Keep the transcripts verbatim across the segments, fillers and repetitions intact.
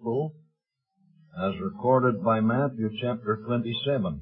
Gospel as recorded by Matthew chapter twenty-seven.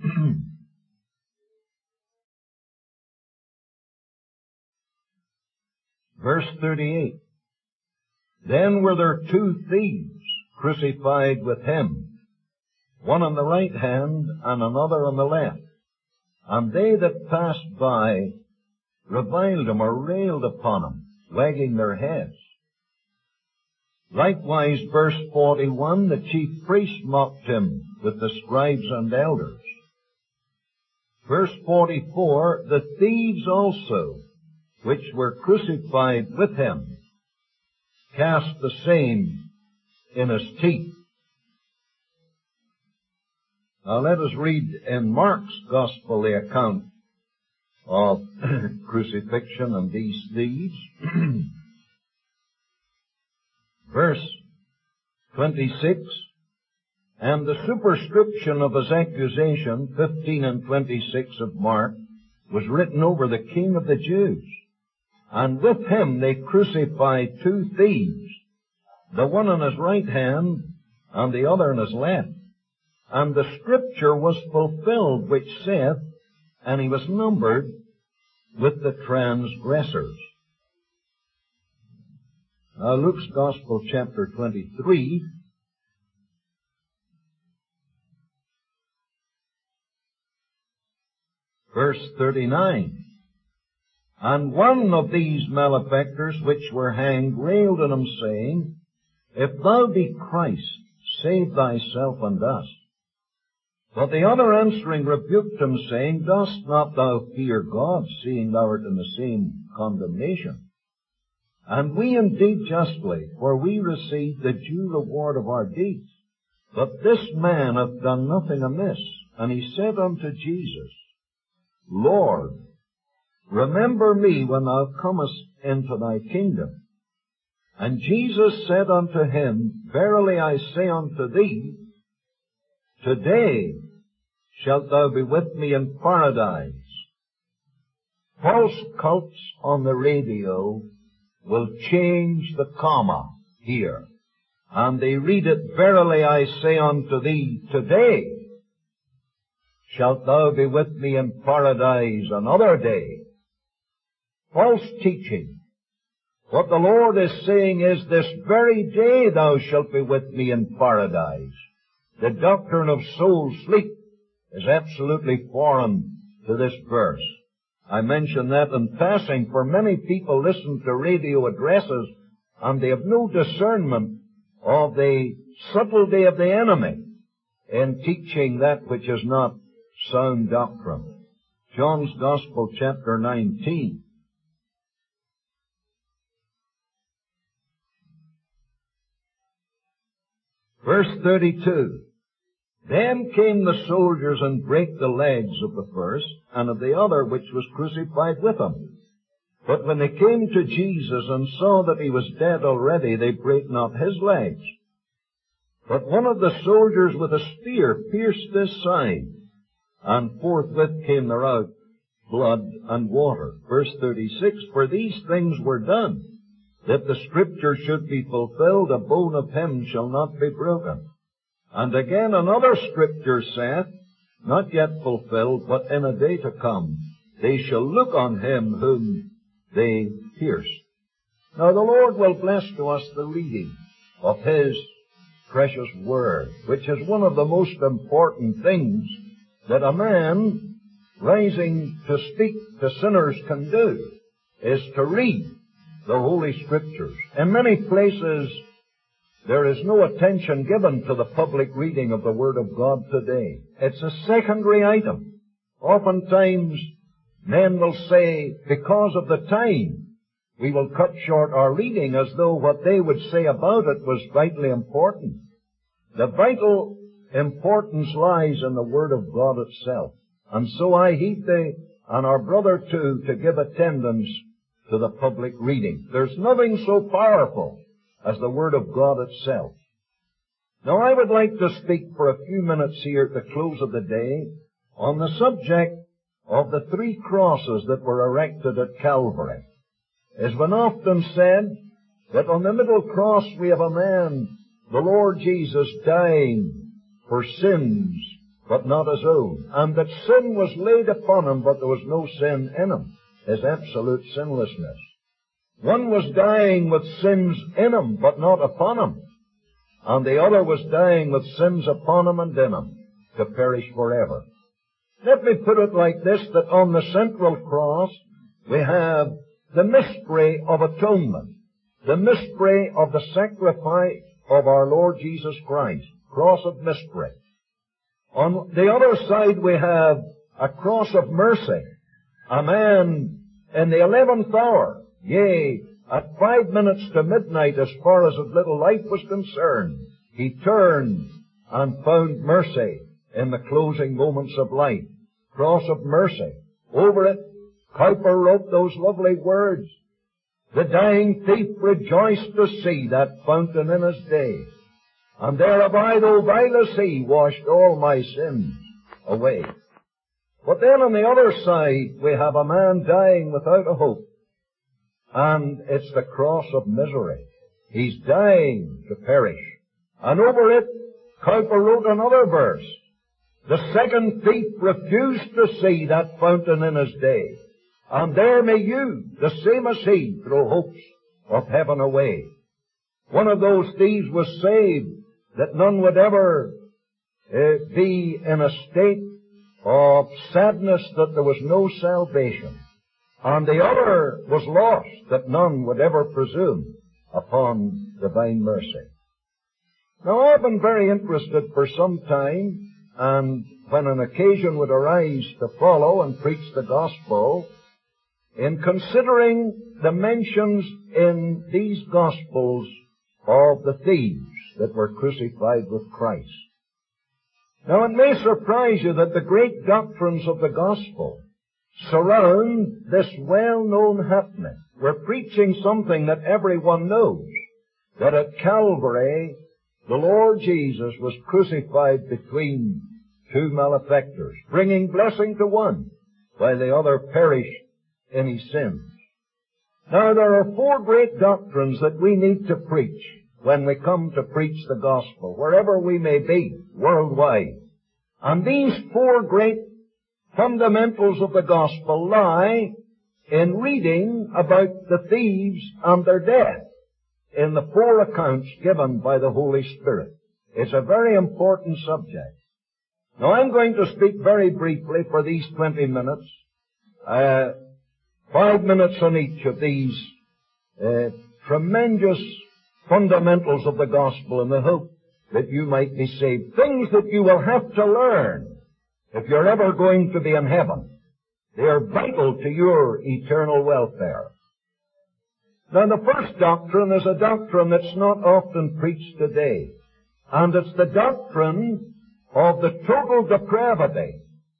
Verse thirty-eight. Then were there two thieves crucified with him, one on the right hand and another on the left. And they that passed by reviled him or railed upon him, wagging their heads. Likewise, verse forty-one, the chief priests mocked him with the scribes and elders. Verse forty-four, the thieves also, which were crucified with him, cast the same in his teeth. Now let us read in Mark's Gospel the account of crucifixion and these thieves. Verse twenty-six, and the superscription of his accusation, fifteen and twenty-six of Mark, was written over the King of the Jews. And with him they crucified two thieves, the one on his right hand and the other on his left. And the scripture was fulfilled which saith, and he was numbered with the transgressors. Now Luke's Gospel, chapter twenty-three, verse thirty-nine. And one of these malefactors which were hanged railed at him, saying, If thou be Christ, save thyself and us. But the other answering rebuked him, saying, Dost not thou fear God, seeing thou art in the same condemnation? And we indeed justly, for we receive the due reward of our deeds. But this man hath done nothing amiss. And he said unto Jesus, Lord, remember me when thou comest into thy kingdom. And Jesus said unto him, Verily I say unto thee, today shalt thou be with me in paradise. False cults on the radio will change the comma here. And they read it, Verily I say unto thee, today shalt thou be with me in paradise another day. False teaching. What the Lord is saying is, this very day thou shalt be with me in paradise. The doctrine of soul sleep is absolutely foreign to this verse. I mention that in passing, for many people listen to radio addresses and they have no discernment of the subtlety of the enemy in teaching that which is not sound doctrine. John's Gospel, chapter nineteen. Verse thirty-two. Then came the soldiers and brake the legs of the first and of the other which was crucified with him. But when they came to Jesus and saw that he was dead already, they brake not his legs. But one of the soldiers with a spear pierced his side, and forthwith came there out blood and water. Verse thirty-six, For these things were done, that the scripture should be fulfilled, a bone of him shall not be broken. And again another scripture saith, not yet fulfilled, but in a day to come, they shall look on him whom they pierced. Now the Lord will bless to us the reading of his precious word, which is one of the most important things that a man rising to speak to sinners can do, is to read the Holy Scriptures. In many places, there is no attention given to the public reading of the Word of God today. It's a secondary item. Oftentimes, men will say, because of the time, we will cut short our reading, as though what they would say about it was vitally important. The vital importance lies in the Word of God itself. And so I heed thee, and our brother too, to give attendance to the public reading. There's nothing so powerful as the Word of God itself. Now I would like to speak for a few minutes here at the close of the day on the subject of the three crosses that were erected at Calvary. It's been often said that on the middle cross we have a man the Lord Jesus dying for sins, but not his own, and that sin was laid upon him, but there was no sin in him, his absolute sinlessness. One was dying with sins in him, but not upon him, and the other was dying with sins upon him and in him, to perish forever. Let me put it like this, that on the central cross we have the mystery of atonement, the mystery of the sacrifice of our Lord Jesus Christ, cross of mystery. On the other side we have a cross of mercy, a man in the eleventh hour, yea, at five minutes to midnight, as far as his little life was concerned, he turned and found mercy in the closing moments of life. Cross of mercy. Over it, Cowper wrote those lovely words, "The dying thief rejoiced to see that fountain in his day, and there have I, though vile as he, washed all my sins away." But then on the other side, we have a man dying without a hope, and it's the cross of misery. He's dying to perish. And over it, Cowper wrote another verse, "The second thief refused to see that fountain in his day, and there may you, the same as he, throw hopes of heaven away." One of those thieves was saved, that none would ever uh, be in a state of sadness that there was no salvation. And the other was lost, that none would ever presume upon divine mercy. Now, I've been very interested for some time, and when an occasion would arise to follow and preach the gospel, in considering the mentions in these gospels of the thieves that were crucified with Christ. Now, it may surprise you that the great doctrines of the gospel surround this well-known happening. We're preaching something that everyone knows, that at Calvary, the Lord Jesus was crucified between two malefactors, bringing blessing to one, while the other perished in his sins. Now, there are four great doctrines that we need to preach when we come to preach the gospel, wherever we may be, worldwide. And these four great fundamentals of the gospel lie in reading about the thieves and their death in the four accounts given by the Holy Spirit. It's a very important subject. Now, I'm going to speak very briefly for these twenty minutes, uh, five minutes on each of these uh, tremendous fundamentals of the gospel, in the hope that you might be saved. Things that you will have to learn if you're ever going to be in heaven. They are vital to your eternal welfare. Now, the first doctrine is a doctrine that's not often preached today, and it's the doctrine of the total depravity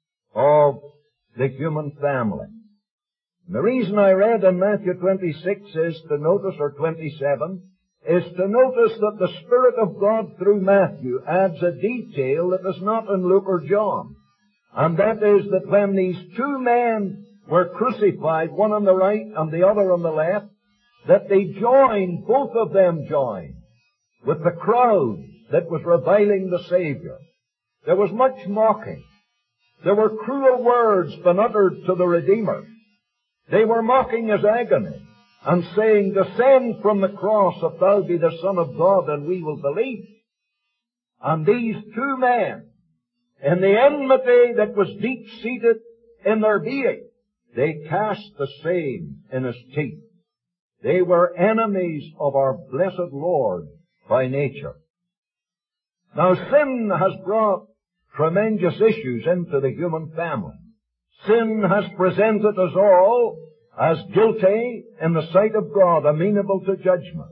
of the human family. And the reason I read in Matthew twenty-six is to notice, or twenty-seven, is to notice that the Spirit of God through Matthew adds a detail that is not in Luke or John. And that is that when these two men were crucified, one on the right and the other on the left, that they joined, both of them joined, with the crowd that was reviling the Savior. There was much mocking. There were cruel words been uttered to the Redeemer. They were mocking his agony and saying, "Descend from the cross if thou be the Son of God, and we will believe." And these two men, in the enmity that was deep-seated in their being, they cast the same in his teeth. They were enemies of our blessed Lord by nature. Now, sin has brought tremendous issues into the human family. Sin has presented us all as guilty in the sight of God, amenable to judgment.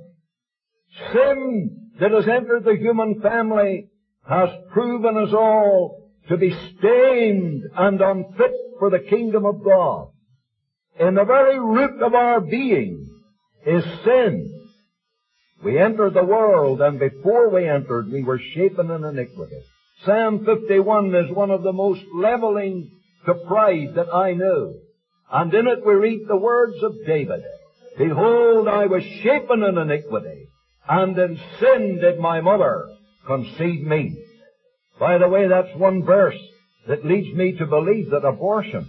Sin that has entered the human family has proven us all to be stained and unfit for the kingdom of God. In the very root of our being is sin. We entered the world, and before we entered, we were shapen in iniquity. Psalm fifty-one is one of the most leveling to pride that I know. And in it we read the words of David, "Behold, I was shapen in iniquity, and in sin did my mother conceive me. By the way, that's one verse that leads me to believe that abortion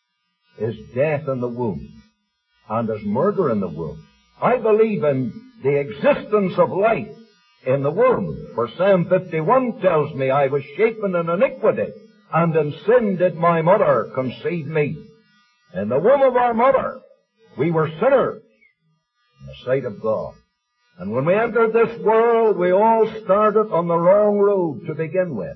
is death in the womb and is murder in the womb. I believe in the existence of life in the womb. For Psalm fifty-one tells me, I was shapen in iniquity, and in sin did my mother conceive me. In the womb of our mother, we were sinners in the sight of God. And when we entered this world, we all started on the wrong road to begin with.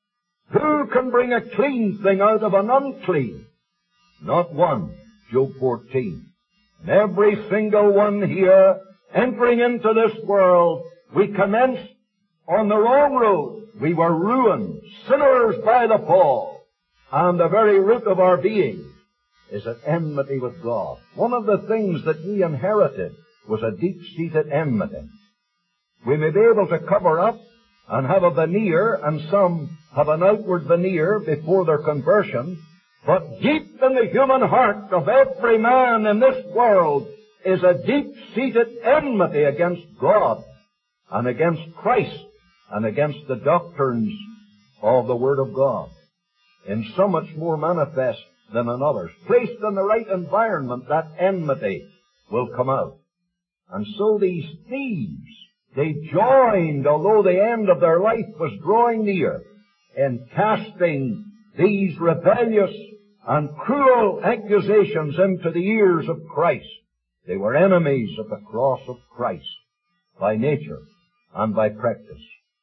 Who can bring a clean thing out of an unclean? Not one. Job fourteen. And every single one here entering into this world, we commenced on the wrong road. We were ruined, sinners by the fall. And the very root of our being is at enmity with God. One of the things that we inherited was a deep-seated enmity. We may be able to cover up and have a veneer, and some have an outward veneer before their conversion, but deep in the human heart of every man in this world is a deep-seated enmity against God and against Christ and against the doctrines of the Word of God. In so much more manifest than in others. Placed in the right environment, that enmity will come out. And so these thieves, they joined, although the end of their life was drawing near, in casting these rebellious and cruel accusations into the ears of Christ. They were enemies of the cross of Christ by nature and by practice.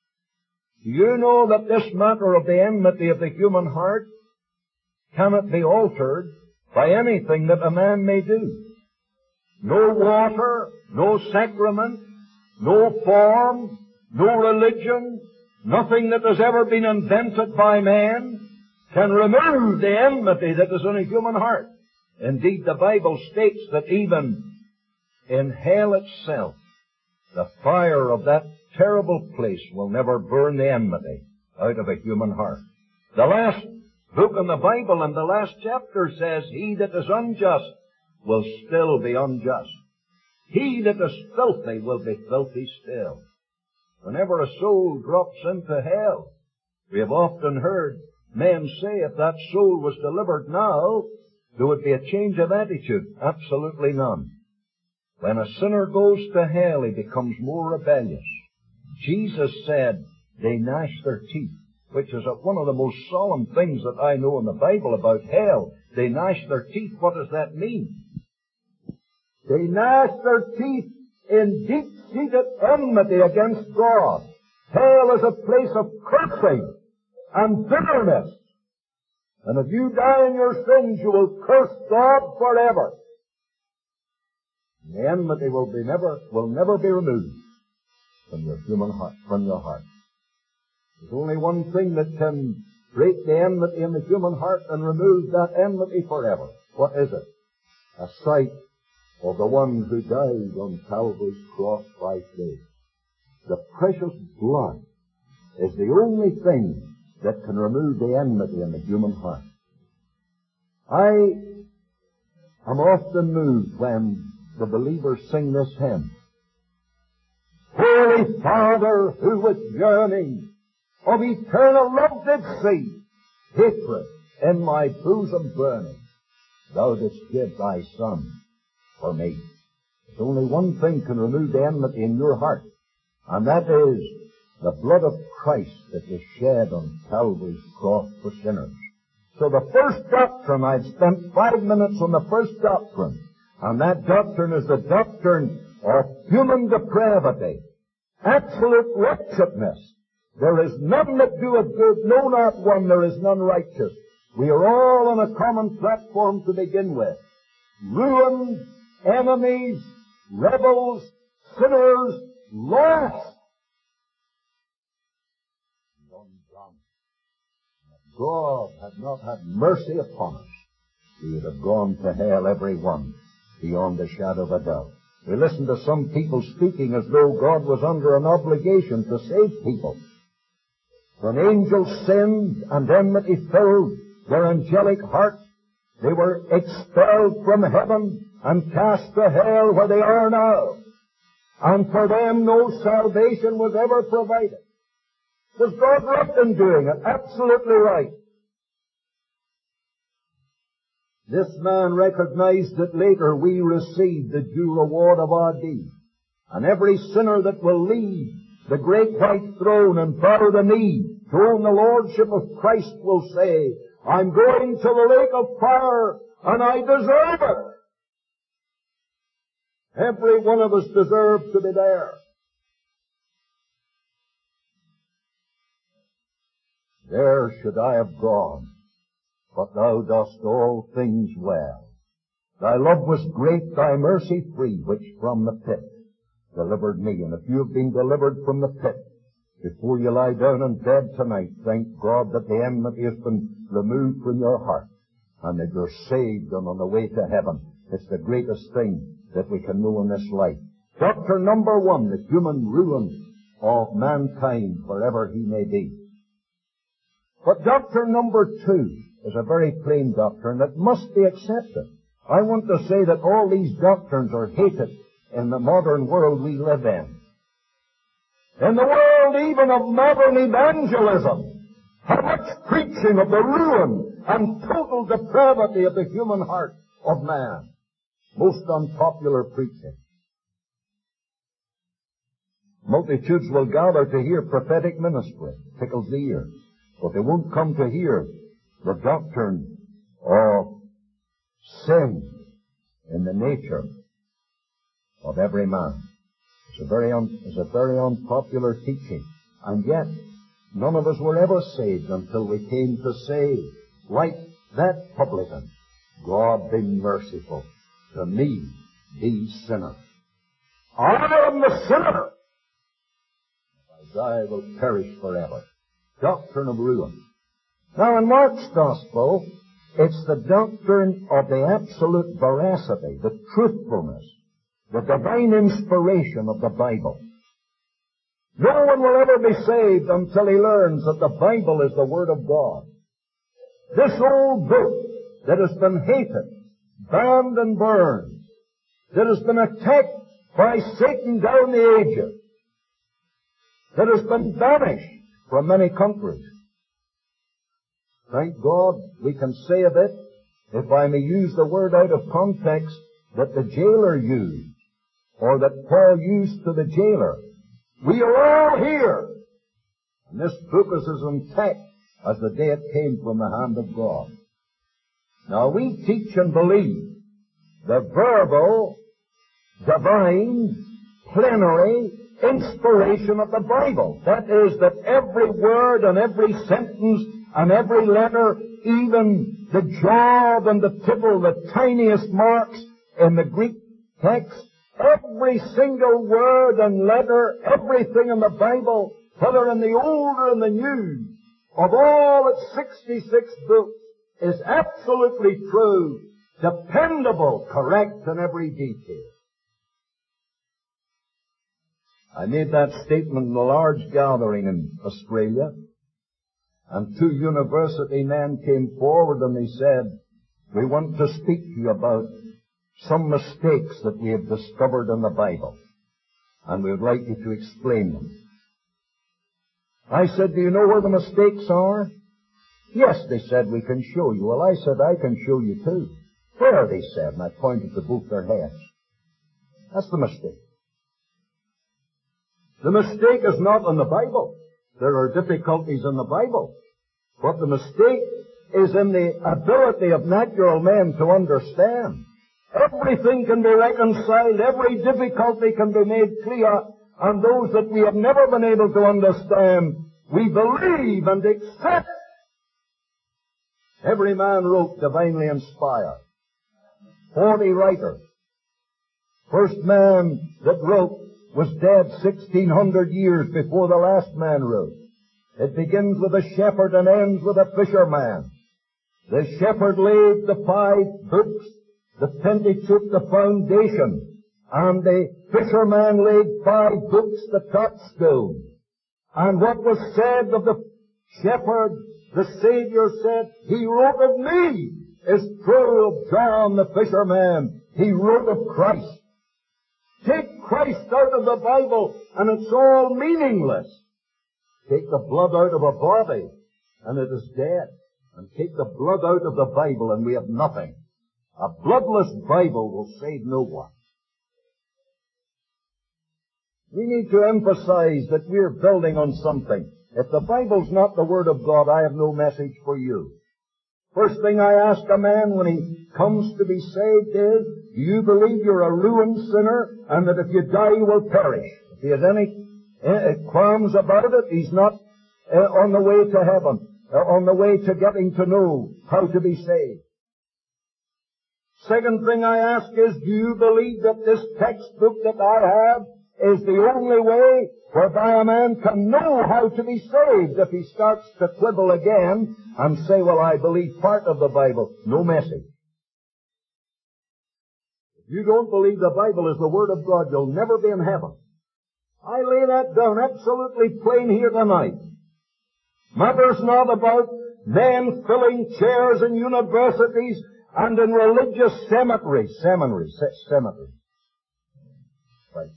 Do you know that this matter of the enmity of the human heart cannot be altered by anything that a man may do? No water, no sacrament, no form, no religion, nothing that has ever been invented by man can remove the enmity that is in a human heart. Indeed, the Bible states that even in hell itself, the fire of that terrible place will never burn the enmity out of a human heart. The last book in the Bible and the last chapter says, he that is unjust will still be unjust. He that is filthy will be filthy still. Whenever a soul drops into hell, we have often heard men say if that soul was delivered now, there would be a change of attitude. Absolutely none. When a sinner goes to hell, he becomes more rebellious. Jesus said they gnash their teeth, which is one of the most solemn things that I know in the Bible about hell. They gnash their teeth. What does that mean? They gnash their teeth in deep-seated enmity against God. Hell is a place of cursing and bitterness. And if you die in your sins, you will curse God forever. The enmity will be never, will never be removed from your human heart, from your heart. There's only one thing that can break the enmity in the human heart and remove that enmity forever. What is it? A sight of the one who died on Calvary's cross by faith. The precious blood is the only thing that can remove the enmity in the human heart. I am often moved when the believers sing this hymn. Holy Father, who with yearning of eternal love did see hatred in my bosom burning, thou didst give thy Son for me. There's only one thing can remove the enmity in your heart, and that is the blood of Christ that was shed on Calvary's cross for sinners. So the first doctrine, I've spent five minutes on the first doctrine, and that doctrine is the doctrine of human depravity, absolute wretchedness. There is none that doeth good, no, not one. There is none righteous. We are all on a common platform to begin with. Ruined, enemies, rebels, sinners, lost. If God had not had mercy upon us, we would have gone to hell, every one, beyond the shadow of a doubt. We listen to some people speaking as though God was under an obligation to save people. When angels sinned and enmity filled their angelic hearts, they were expelled from heaven and cast to hell where they are now. and for them no salvation was ever provided. Was God right in doing it? Absolutely right. This man recognized that later we receive the due reward of our deeds. And every sinner that will leave the great white throne and bow the knee to own the lordship of Christ will say, I'm going to the lake of fire, and I deserve it. Every one of us deserves to be there. There should I have gone, but thou dost all things well. Thy love was great, thy mercy free, which from the pit delivered me. And if you have been delivered from the pit, before you lie down in bed tonight, thank God that the enmity has been removed from your heart, and that you're saved and on the way to heaven. It's the greatest thing that we can know in this life. Doctrine number one, the human ruin of mankind, wherever he may be. But doctrine number two is a very plain doctrine that must be accepted. I want to say that all these doctrines are hated in the modern world we live in. In the world even of modern evangelism, how much preaching of the ruin and total depravity of the human heart of man. Most unpopular preaching. Multitudes will gather to hear prophetic ministry. Tickles the ear. But they won't come to hear the doctrine of sin in the nature of every man. It's a very un, it's a very unpopular teaching. And yet, none of us were ever saved until we came to say, like that publican, God be merciful to me, the sinner. I am the sinner. As I will perish forever. Doctrine of ruin. Now in Mark's Gospel, it's the doctrine of the absolute veracity, the truthfulness, the divine inspiration of the Bible. No one will ever be saved until he learns that the Bible is the Word of God. This old book that has been hated, banned and burned, that has been attacked by Satan down the ages, that has been banished from many countries. Thank God we can say of it, if I may use the word out of context, that the jailer used, or that Paul used to the jailer. We are all here. And this book is as intact as the day it came from the hand of God. Now we teach and believe the verbal, divine, plenary inspiration of the Bible. That is, that every word and every sentence and every letter, even the jot and the tittle, the tiniest marks in the Greek text, every single word and letter, everything in the Bible, whether in the Old or in the New, of all its sixty-six books, is absolutely true, dependable, correct in every detail. I made that statement in a large gathering in Australia, and two university men came forward and they said, we want to speak to you about some mistakes that we have discovered in the Bible, and we would like you to explain them. I said, do you know where the mistakes are? Yes, they said, we can show you. Well, I said, I can show you too. Where, they said, and I pointed to both their heads. That's the mistake. The mistake is not in the Bible. There are difficulties in the Bible. But the mistake is in the ability of natural men to understand. Everything can be reconciled. Every difficulty can be made clear. And those that we have never been able to understand, we believe and accept. Every man wrote divinely inspired. Forty writers. First man that wrote was dead sixteen hundred years before the last man wrote. It begins with a shepherd and ends with a fisherman. The shepherd laid the five books, the Pentateuch, the foundation, and the fisherman laid five books, the touchstone. And what was said of the shepherd, the Savior said, he wrote of me, is true of John the fisherman. He wrote of Christ. Take Christ out of the Bible, and it's all meaningless. Take the blood out of a body, and it is dead. And take the blood out of the Bible, and we have nothing. A bloodless Bible will save no one. We need to emphasize that we're building on something. If the Bible's not the Word of God, I have no message for you. First thing I ask a man when he comes to be saved is, do you believe you're a ruined sinner and that if you die you will perish? If he has any uh, qualms about it, he's not uh, on the way to heaven, uh, on the way to getting to know how to be saved. Second thing I ask is, do you believe that this textbook that I have is the only way whereby a man can know how to be saved? If he starts to quibble again and say, well, I believe part of the Bible, no message. If you don't believe the Bible is the Word of God, you'll never be in heaven. I lay that down absolutely plain here tonight. Matters not about men filling chairs in universities and in religious cemeteries, seminaries, cemeteries. Right.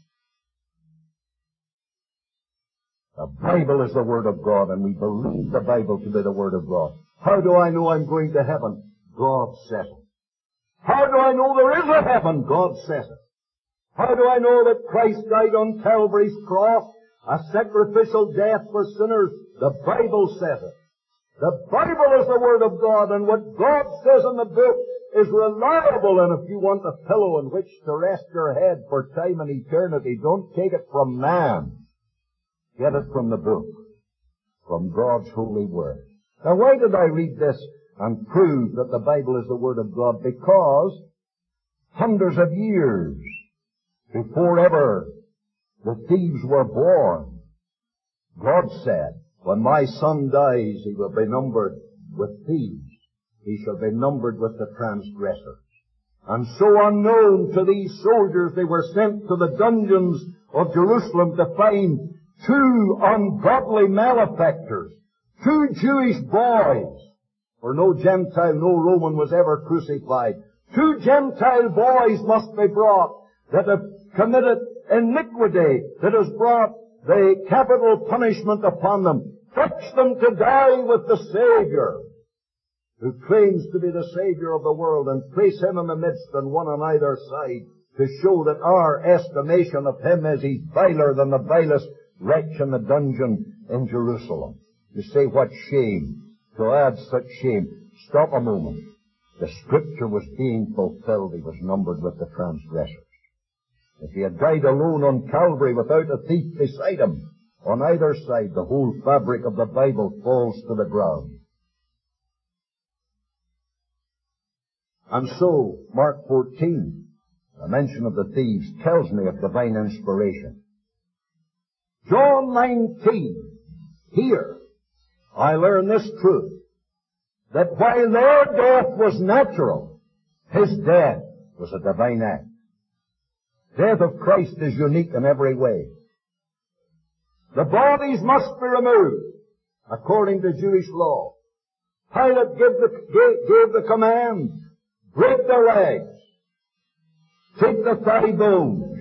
The Bible is the Word of God, and we believe the Bible to be the Word of God. How do I know I'm going to heaven? God says it. How do I know there is a heaven? God says it. How do I know that Christ died on Calvary's cross, a sacrificial death for sinners? The Bible says it. The Bible is the Word of God, and what God says in the book is reliable, and if you want a pillow in which to rest your head for time and eternity, don't take it from man. Get it from the book, from God's holy Word. Now, why did I read this and prove that the Bible is the Word of God? Because hundreds of years before ever the thieves were born, God said, when my son dies, he will be numbered with thieves. He shall be numbered with the transgressors. And so unknown to these soldiers, they were sent to the dungeons of Jerusalem to find two ungodly malefactors, two Jewish boys, for no Gentile, no Roman was ever crucified. Two Gentile boys must be brought that have committed iniquity, that has brought the capital punishment upon them. Fetch them to die with the Savior, who claims to be the Savior of the world, and place him in the midst and one on either side to show that our estimation of him is he's viler than the vilest wretch in the dungeon in Jerusalem. You say, what shame to add such shame. Stop a moment. The Scripture was being fulfilled. He was numbered with the transgressors. If he had died alone on Calvary without a thief beside him, on either side, the whole fabric of the Bible falls to the ground. And so, Mark fourteen, the mention of the thieves, tells me of divine inspiration. John nineteen, here, I learn this truth, that while their death was natural, his death was a divine act. Death of Christ is unique in every way. The bodies must be removed, according to Jewish law. Pilate gave the, gave, gave the command, break their legs, take the thigh bones.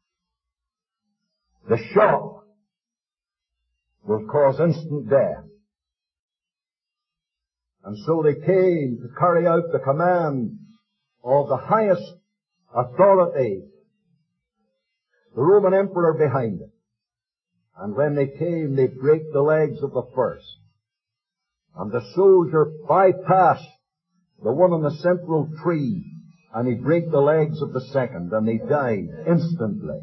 The shock will cause instant death. And so they came to carry out the command of the highest authority, the Roman emperor behind it. And when they came, they break the legs of the first. And the soldier bypassed the one on the central tree, and he break the legs of the second, and they died instantly.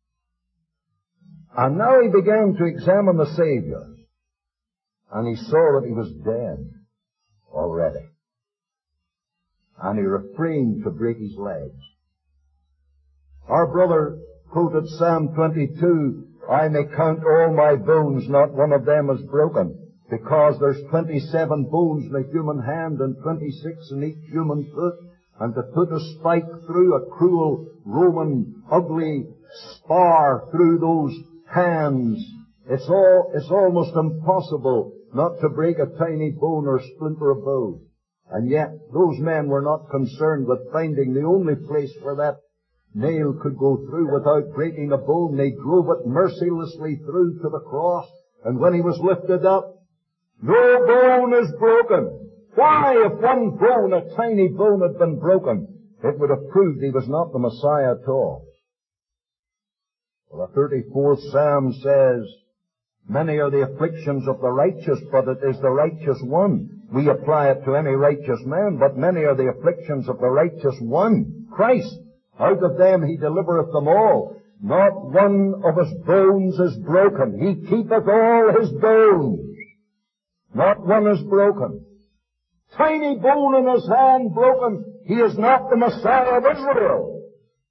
And now he began to examine the Savior, and he saw that he was dead already. And he refrained to break his legs. Our brother quoted Psalm twenty-two, I may count all my bones, not one of them is broken, because there's twenty-seven bones in a human hand and twenty-six in each human foot, and to put a spike through a cruel Roman ugly spar through those hands, it's all, it's almost impossible not to break a tiny bone or splinter of bone. And yet, those men were not concerned with finding the only place where that nail could go through without breaking a bone. They drove it mercilessly through to the cross. And when he was lifted up, no bone is broken. Why, if one bone, a tiny bone, had been broken, it would have proved he was not the Messiah at all. Well, the thirty-fourth Psalm says, many are the afflictions of the righteous, but it is the righteous one. We apply it to any righteous man, but many are the afflictions of the righteous one, Christ. Out of them he delivereth them all. Not one of his bones is broken. He keepeth all his bones. Not one is broken. Tiny bone in his hand broken. He is not the Messiah of Israel.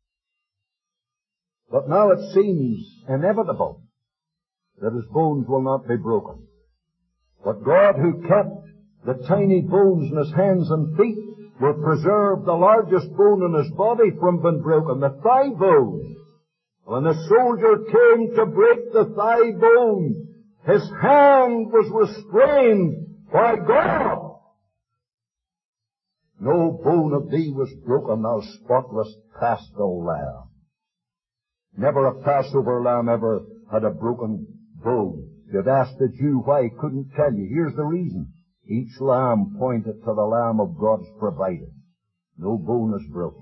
But now it seems inevitable that his bones will not be broken. But God, who kept the tiny bones in his hands and feet, will preserve the largest bone in his body from being broken, the thigh bone. When the soldier came to break the thigh bone, his hand was restrained by God. No bone of thee was broken, thou spotless paschal lamb. Never a Passover lamb ever had a broken bone. You'd ask the Jew why, he couldn't tell you. Here's the reason. Each lamb pointed to the Lamb of God's providing. No bone is broken.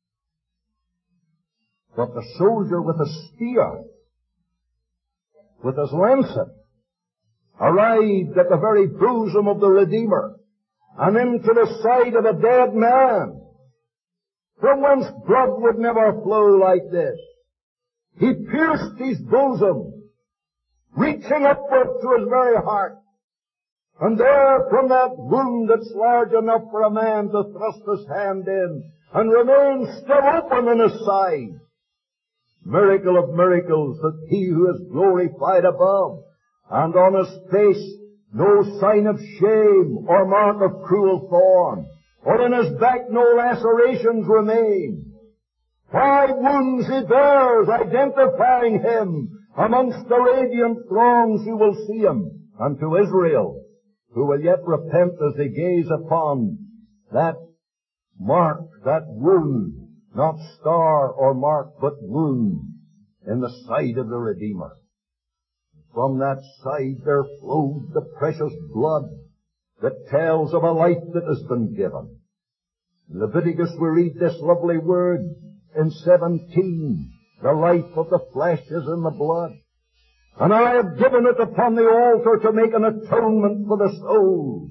But the soldier with a spear, with his lancet, arrived at the very bosom of the Redeemer and into the side of a dead man, from whence blood would never flow like this. He pierced his bosom, reaching upward to his very heart. And there, from that wound that's large enough for a man to thrust his hand in, and remain still open in his side, miracle of miracles, that he who is glorified above, and on his face no sign of shame or mark of cruel thorn, or in his back no lacerations remain. Five wounds he bears, identifying him amongst the radiant throngs who will see him, and to Israel, who will yet repent as they gaze upon that mark, that wound, not star or mark, but wound in the side of the Redeemer. From that side there flowed the precious blood that tells of a life that has been given. In Leviticus we read this lovely word in seventeen, the life of the flesh is in the blood. And I have given it upon the altar to make an atonement for the soul.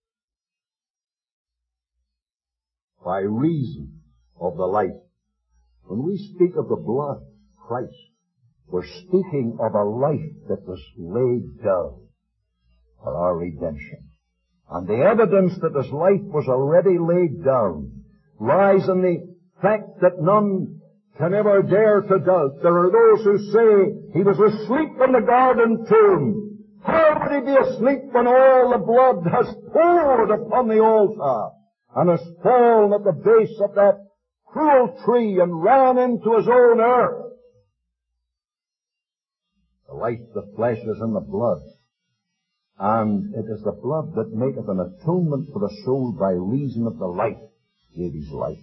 By reason of the life. When we speak of the blood, Christ, we're speaking of a life that was laid down for our redemption. And the evidence that his life was already laid down lies in the fact that none can ever dare to doubt. There are those who say he was asleep in the garden tomb. How would he be asleep when all the blood has poured upon the altar and has fallen at the base of that cruel tree and ran into his own earth? The life of the flesh is in the blood, and it is the blood that maketh an atonement for the soul by reason of the life gave his life.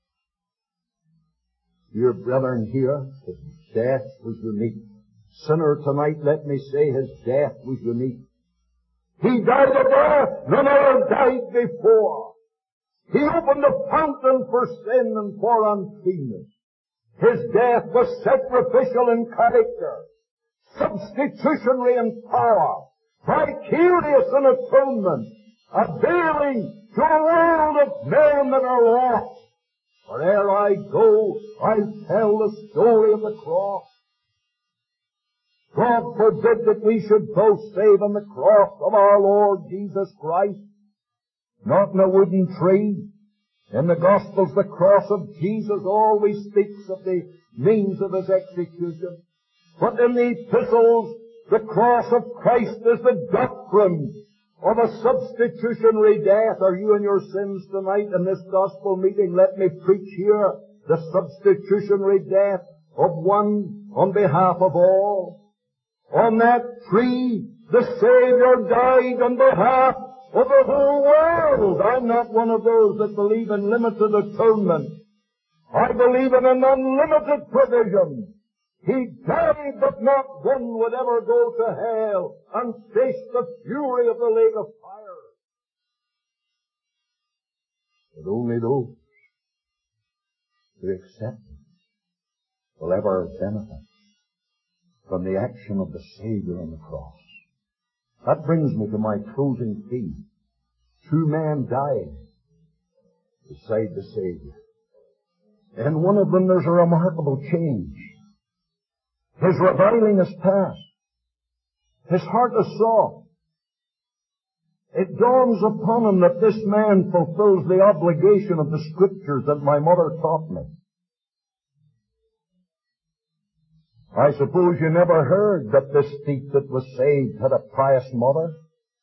Dear brethren, here, his death was unique. Sinner, tonight, let me say his death was unique. He died a death none other died before. He opened a fountain for sin and for uncleanness. His death was sacrificial in character, substitutionary in power, vicarious in atonement, availing to a world of men that are lost. Where'er I go, I tell the story of the cross. God forbid that we should boast save on the cross of our Lord Jesus Christ. Not in a wooden tree. In the Gospels, the cross of Jesus always speaks of the means of his execution. But in the epistles, the cross of Christ is the doctrine of a substitutionary death. Are you in your sins tonight in this gospel meeting? Let me preach here the substitutionary death of one on behalf of all. On that tree, the Savior died on behalf of the whole world. I'm not one of those that believe in limited atonement. I believe in an unlimited provision. He died that not one would ever go to hell and face the fury of the lake of fire. But only those who accept Him will ever benefit from the action of the Savior on the cross. That brings me to my closing theme. Two men died beside the Savior. In one of them there's a remarkable change. His reviling is past. His heart is soft. It dawns upon him that this man fulfills the obligation of the Scriptures that my mother taught me. I suppose you never heard that this thief that was saved had a pious mother.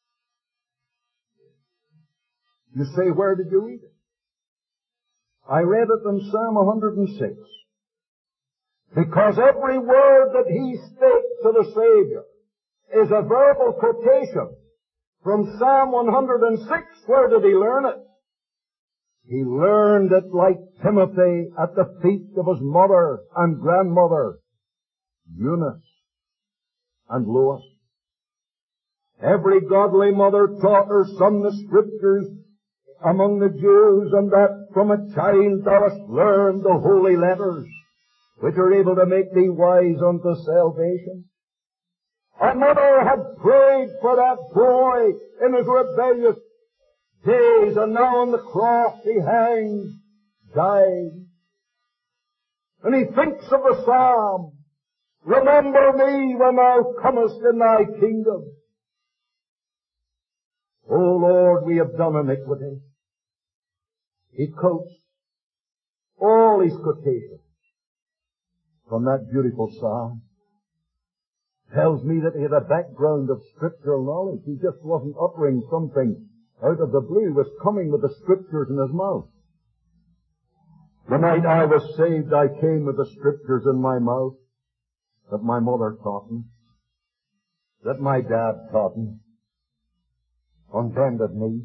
You say, where did you read it? I read it in Psalm one hundred six. Because every word that he spake to the Savior is a verbal quotation from Psalm one hundred six. Where did he learn it? He learned it like Timothy at the feet of his mother and grandmother, Eunice and Lois. Every godly mother taught her son the Scriptures among the Jews, and that from a child thou hast learned the holy letters, which are able to make thee wise unto salvation. A mother had prayed for that boy in his rebellious days, and now on the cross he hangs, dying. And he thinks of the psalm, remember me when thou comest in thy kingdom. O Lord, we have done iniquity. He quotes all his quotations from that beautiful psalm. Tells me that he had a background of scriptural knowledge. He just wasn't uttering something out of the blue. He was coming with the Scriptures in his mouth. The night I was saved, I came with the Scriptures in my mouth that my mother taught me, that my dad taught me, on bended knee.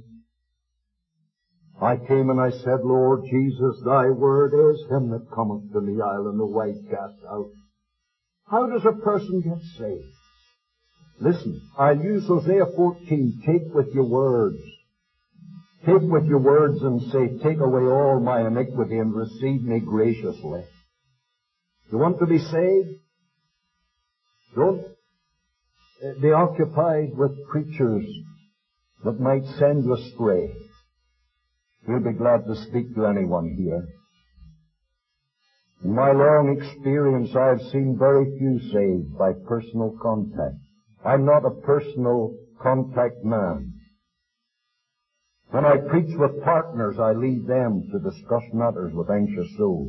I came and I said, Lord Jesus, thy word is him that cometh to me, I'll in the way cast out. How does a person get saved? Listen, I'll use Hosea fourteen. Take with your words. Take with your words and say, take away all my iniquity and receive me graciously. You want to be saved? Don't be occupied with preachers that might send you astray. We'll be glad to speak to anyone here. In my long experience, I've seen very few saved by personal contact. I'm not a personal contact man. When I preach with partners, I leave them to discuss matters with anxious souls.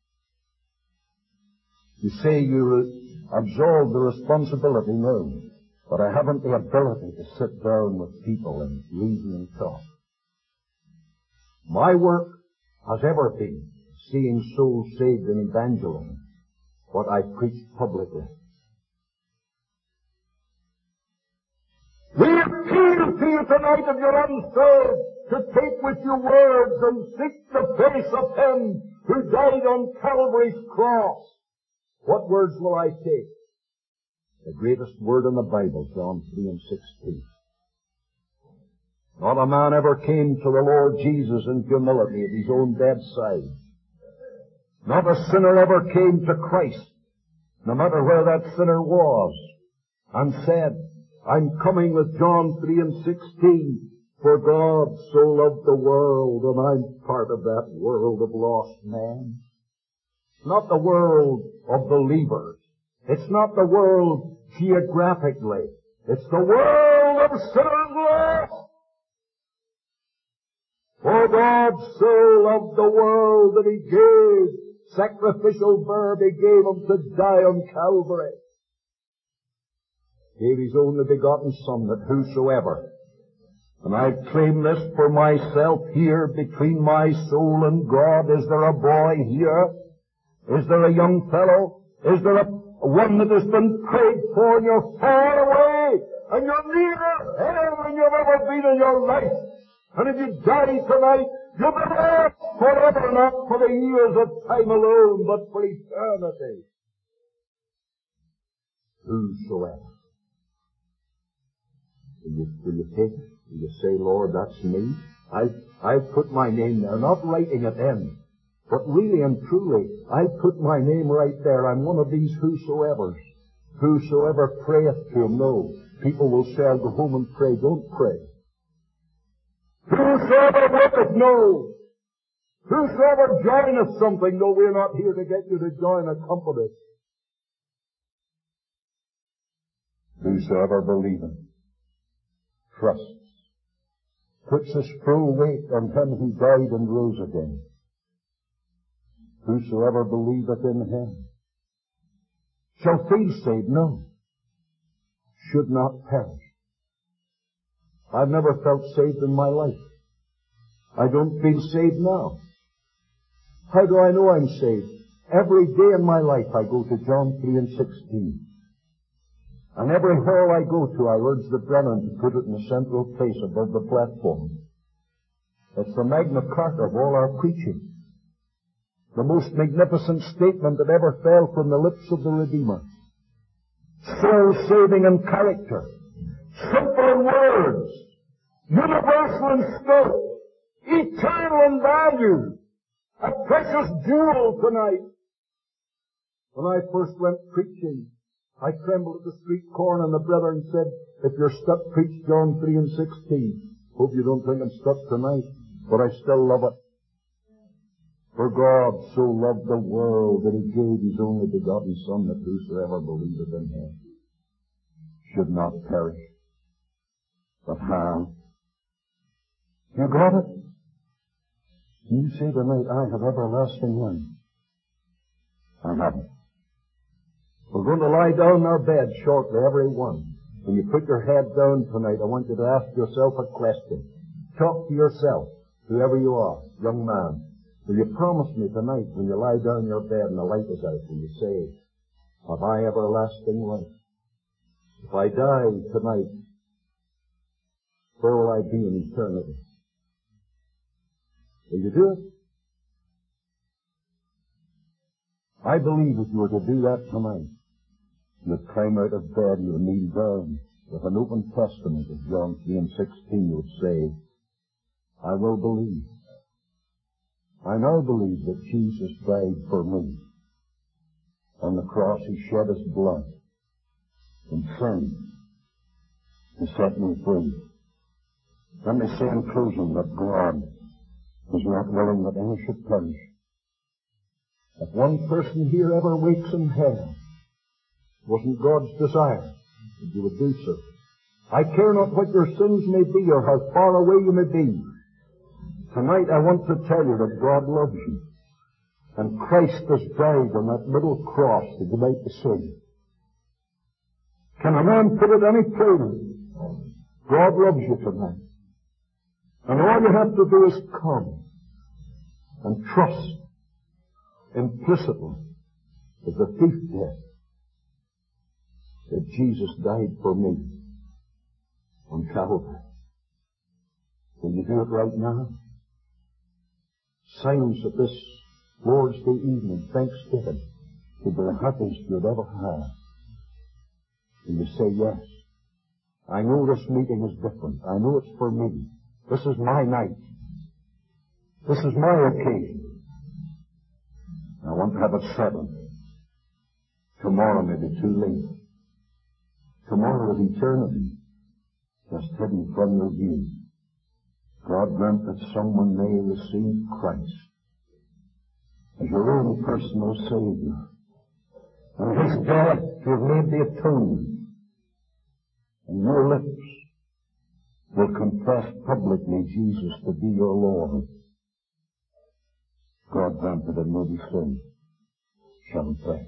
You say you absolve the responsibility, no, but I haven't the ability to sit down with people and reason and talk. My work has ever been seeing souls saved in evangelism, what I preached publicly. We appeal to you tonight, if you're unsaved, to take with your words and seek the face of Him who died on Calvary's cross. What words will I take? The greatest word in the Bible, John three and sixteen. Not a man ever came to the Lord Jesus in humility at his own bedside. Not a sinner ever came to Christ, no matter where that sinner was, and said, I'm coming with John three and sixteen, for God so loved the world, and I'm part of that world of lost men. It's not the world of believers. It's not the world geographically. It's the world of sinners lost. For God so loved the world that He gave sacrificial verb, He gave Him to die on Calvary. Gave His only begotten Son, that whosoever, and I claim this for myself here between my soul and God. Is there a boy here? Is there a young fellow? Is there a one that has been prayed for, and you're far away and you're nearer hell than you've ever been in your life? And if you die tonight, You belong forever, not for the years of time alone, but for eternity. Whosoever. Will you, will you take it? Will you say, Lord, that's me? I've, I've put my name there, not writing it in, but really and truly, I've put my name right there. I'm one of these whosoevers. Whosoever prayeth to him, no. People will say, I'll go home and pray. Don't pray. Whosoever worketh, no. Whosoever joineth something, no, we're not here to get you to join a company. Whosoever believeth, trusts, puts his full weight on him who died and rose again. Whosoever believeth in him shall be saved, no, should not perish. I've never felt saved in my life. I don't feel saved now. How do I know I'm saved? Every day in my life I go to John three and sixteen. And every hall I go to, I urge the brethren to put it in the central place above the platform. It's the Magna Carta of all our preaching. The most magnificent statement that ever fell from the lips of the Redeemer. Soul-saving in character. Simple in words. Universal in scope. Eternal in value. A precious jewel tonight. When I first went preaching, I trembled at the street corner and the brethren said, if you're stuck, preach John three and sixteen. Hope you don't think I'm stuck tonight, but I still love it. For God so loved the world that he gave his only begotten Son, that whosoever believeth in him should not perish, but have. You got it? You say tonight, I have everlasting life. I haven't. We're going to lie down in our bed shortly, every one. When you put your head down tonight, I want you to ask yourself a question. Talk to yourself, whoever you are, young man. Will you promise me tonight, when you lie down in your bed and the light is out, will you say, have I everlasting life? If I die tonight, where will I be in eternity? Will you do it? I believe if you were to do that tonight, you'd climb out of bed, you'd kneel down with an open testament of John three and sixteen, you'd say, I will believe. I now believe that Jesus died for me. On the cross he shed his blood and sin to set me free. Let me say in closing that God is not willing that any should perish. If one person here ever wakes in hell, it wasn't God's desire that you would do so. I care not what your sins may be or how far away you may be. Tonight I want to tell you that God loves you. And Christ has died on that little cross to give out the sin. Can a man put it any plainer? God loves you tonight. And all you have to do is come and trust implicitly, as the thief did, that Jesus died for me on Calvary. Will you do it right now? Silence at this Lord's Day evening, Thanksgiving, to be the happiest you'd ever have. Will you say yes? I know this meeting is different. I know it's for me. This is my night. This is my occasion. I want to have it settled. Tomorrow may be too late. Tomorrow is eternity, just hidden from your view. God grant that someone may receive Christ as your own personal Savior. And his death to have made the atonement. And your lips will confess publicly Jesus to be your Lord. God grant that it may be so. Shall we pray?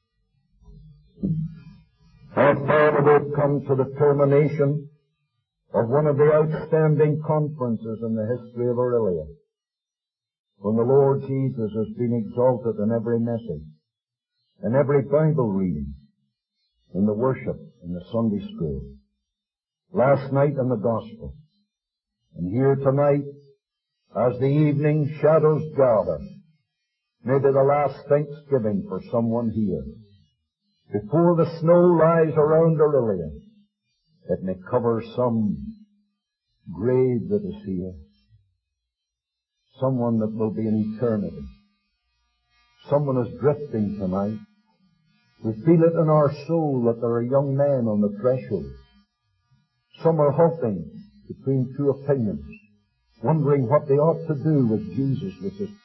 Our Father, we've come to the termination of one of the outstanding conferences in the history of Aurelia, when the Lord Jesus has been exalted in every message, in every Bible reading, in the worship, in the Sunday school, last night in the Gospel, and here tonight As the evening shadows gather, maybe the last Thanksgiving for someone here, before the snow lies around Aurelia, it may cover some grave that is here, someone that will be in eternity. Someone is drifting tonight. We feel it in our soul that there are young men on the threshold. Some are halting between two opinions, wondering what they ought to do with Jesus, with His